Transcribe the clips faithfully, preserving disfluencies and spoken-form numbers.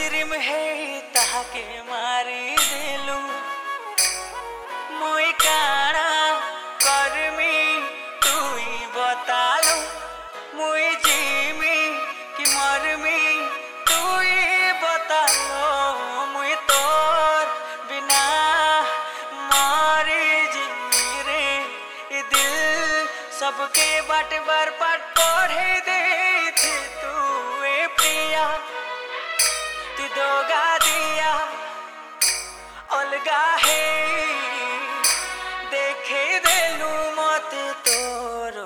मुजरिम है ताके मारी दिलू मुई काना करमी तुई बतालू मुई जीमी कि मरमी तुई बतालो मुई तोर बिना मारी जिमी रे ये दिल सबके बाट बार पाट पढ़े दे थी तू ए प्रिया तू दोगा दिया अलगा है देखे देलू मत तोरो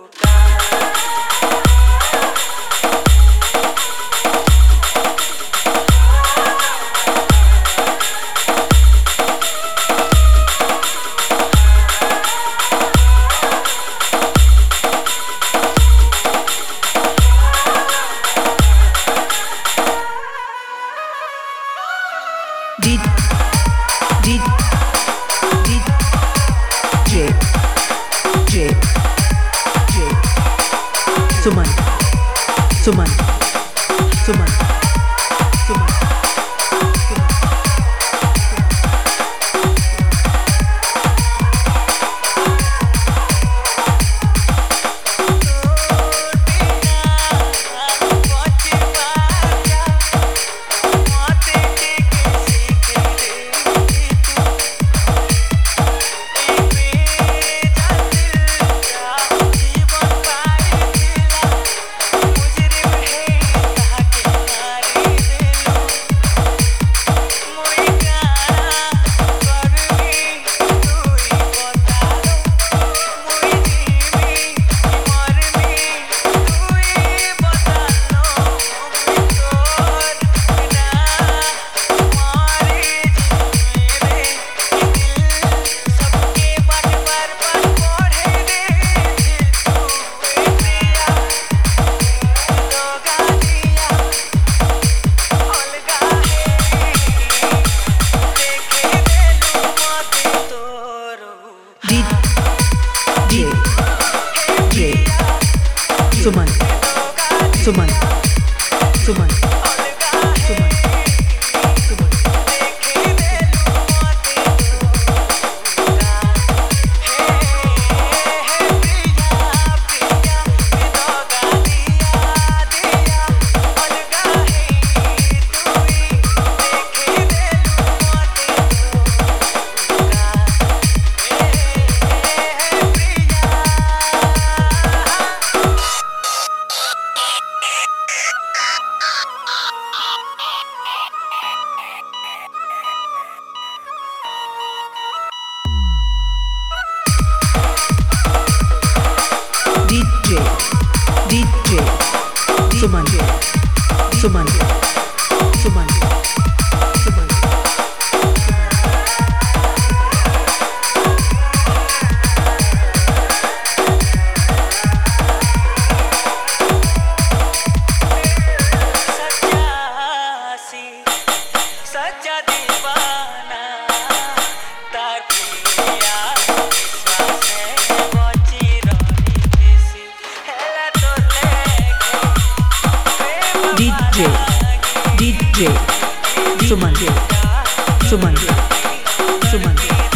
D D D J J J Suman Suman Suman Suman D D J Suman Suman Suman Suman D J D J Suman Suman Suman Suman सच्चासी सच्चा दीवाना ताकिया विश्वास है बची रही किसी हेला तो लेके D J D J Suman Suman Suman